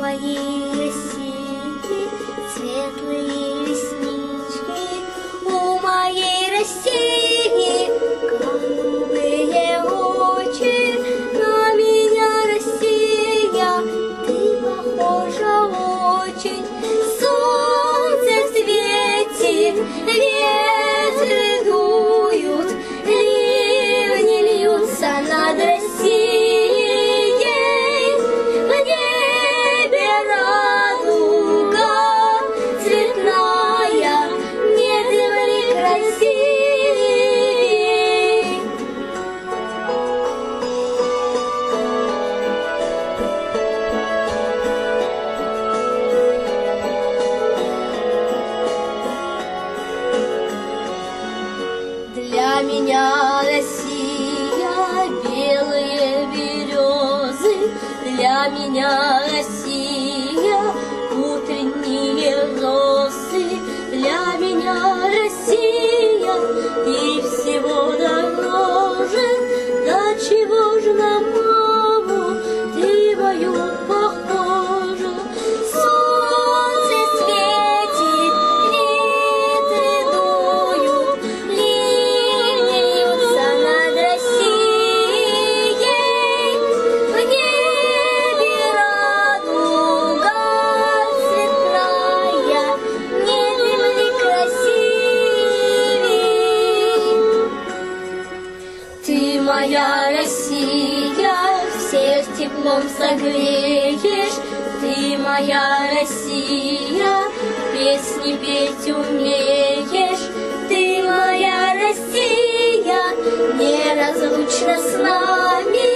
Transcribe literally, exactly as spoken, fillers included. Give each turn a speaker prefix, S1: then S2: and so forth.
S1: моей России светлые реснички, у моей России голубые очи. На меня, Россия, ты похожа очень. Солнце светит, ветры дуют, ливни льются над Россией. Для меня Россия белые березы, для меня Россия утренние росы, для меня Россия и всего дороже. До чего же на маму ты мою похожа? Солнце светит, ветры дуют, ливни льются над Россией. В небе радуга цветная, нет земли красивей. Ты моя Россия, всех теплом согреешь. Ты моя Россия, песни петь умеешь. Ты моя Россия, неразлучна с нами.